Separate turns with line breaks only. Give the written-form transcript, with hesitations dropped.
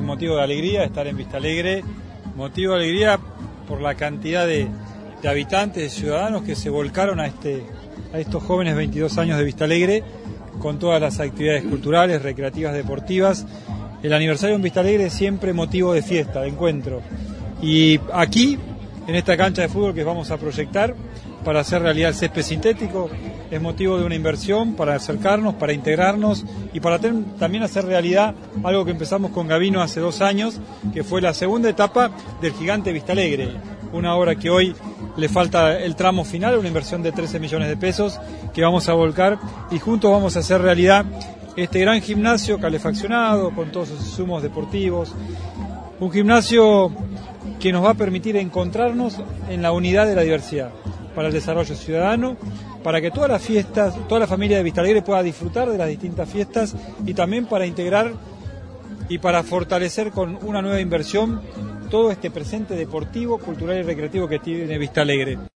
un motivo de alegría estar en Vista Alegre, motivo de alegría por la cantidad de habitantes, de ciudadanos que se volcaron a estos jóvenes 22 años de Vista Alegre con todas las actividades culturales, recreativas, deportivas. El aniversario en Vista Alegre es siempre motivo de fiesta, de encuentro. Y aquí, en esta cancha de fútbol que vamos a proyectar para hacer realidad el césped sintético, es motivo de una inversión para acercarnos, para integrarnos y para también hacer realidad algo que empezamos con Gavino hace 2 años, que fue la segunda etapa del Gigante Vista Alegre, una obra que hoy le falta el tramo final, una inversión de 13 millones de pesos que vamos a volcar y juntos vamos a hacer realidad este gran gimnasio calefaccionado con todos sus insumos deportivos, un gimnasio que nos va a permitir encontrarnos en la unidad de la diversidad para el desarrollo ciudadano, para que todas las fiestas, toda la familia de Vista Alegre pueda disfrutar de las distintas fiestas y también para integrar y para fortalecer con una nueva inversión todo este presente deportivo, cultural y recreativo que tiene Vista Alegre.